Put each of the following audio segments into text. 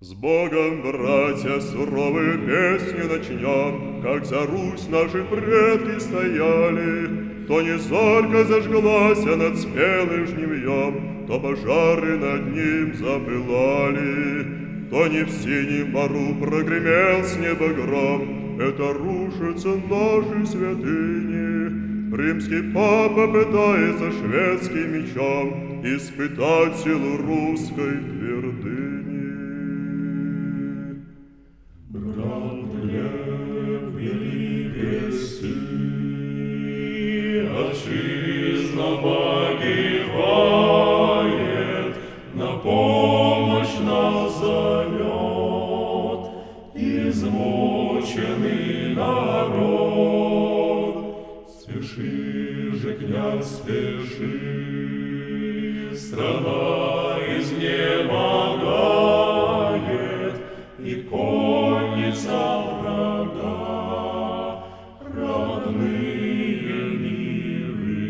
С Богом, братья, суровую песню начнем, как за Русь наши предки стояли. То не зорко зажглась над спелым жнивьем, то пожары над ним запылали, то не в синем бару прогремел с неба гром. Это рушатся наши святыни. Римский папа пытается шведским мечом испытать силу русской твердыни. Брат Глеб вели кресты, отчизна погибает, на помощь нас зовет измученный народ. Спеши же, князь, спеши, страна изнемогает, и конница врага родные миры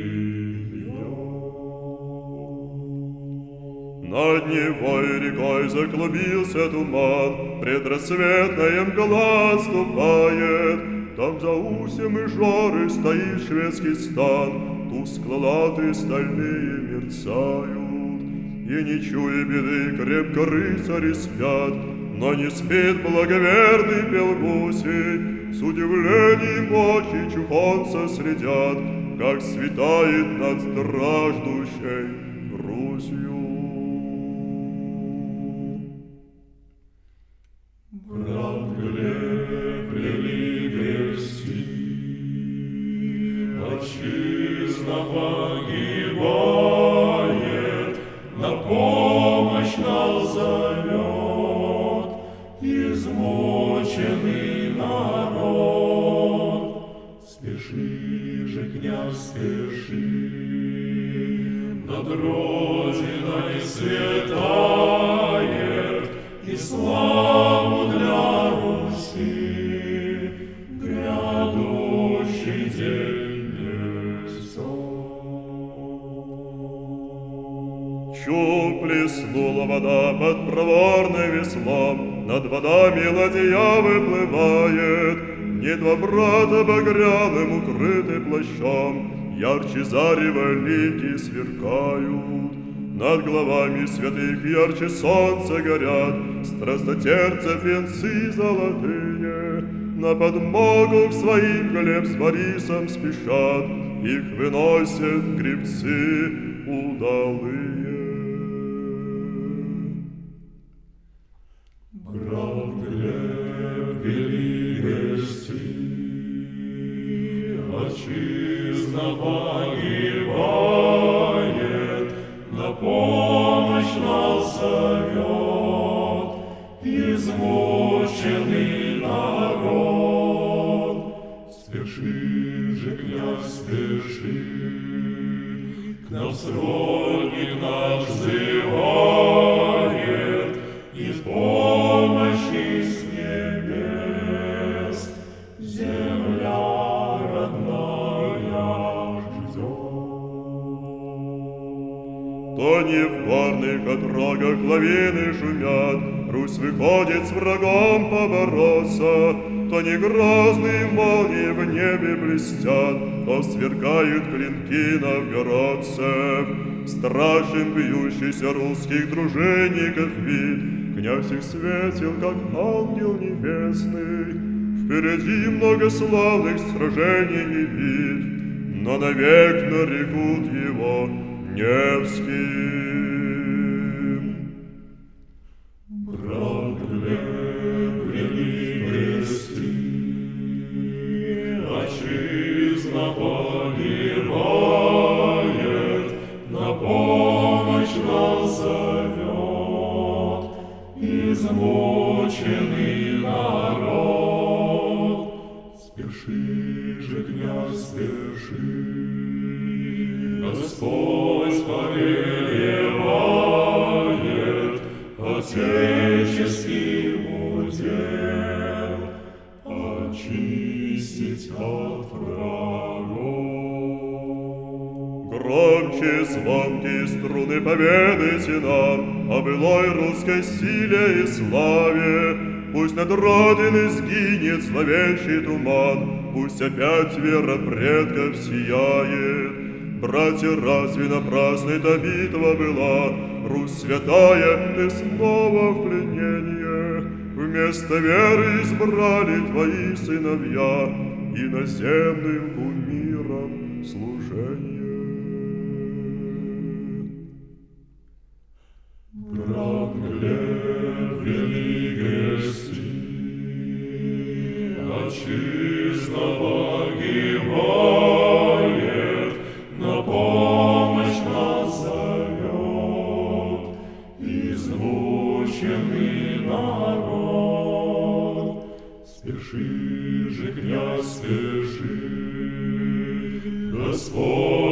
бьет. Над Невой рекой заклубился туман, предрассветная мгла отступает. Там за усем и жоры стоит шведский стан, тускло латы стальные мерцают. И не чуя беды, крепко рыцари спят, но не спит благоверный Белгусий. С удивлением очи чухонца следят, как светает над страждущей Русью. Брат Глеб вели кресты, отчизна погибает, на помощь нас зовет измученный народ. Спеши же, князь, спеши, над Родиной светает, и славу для Руси грядущий день несет. Чу плеснула вода под проворным веслом, над водами ладья выплывает. Не два брата багряным укрыты плащом, ярче зарева лики сверкают. Над головами святых ярче солнца горят, страстотерцев венцы золотые. На подмогу к своим Глеб с Борисом спешат, их выносят гребцы удалые. Брат Глеб вели кресты, отчизна погибает, на помощь нас зовет измученный народ. Спеши же, князь, спеши, к нам сродник наш взывает, и помощи с небес земля родная ждет. То не в горных отрогах лавины шумят, Русь выходит с врагом побороться, то не грозные молнии в небе блестят, то сверкают клинки новгородцев. Страшен бьющийся русских дружинников вид, князь их светил, как ангел небесный. Впереди много славных сражений и битв, но навек нарекут его Невским. Брат Глеб вели кресты, отчизна погибает, на помощь нас зовет измученный народ. Спеши же, князь, спеши, Господь повелевает отеческий удел очистить от врагов. Громче звонкие струны победы нам, о былой русской силе и славе. Пусть над Родиной сгинет зловещий туман, пусть опять вера предков сияет. Братья, разве напрасна эта битва была? Русь святая, ты снова в пленение. Вместо веры избрали твои сыновья иноземным кумирам служение. Брат Глеб великости, отчизна погибает, на помощь нас зовет измученный народ. Спеши же, князь, спеши, Господь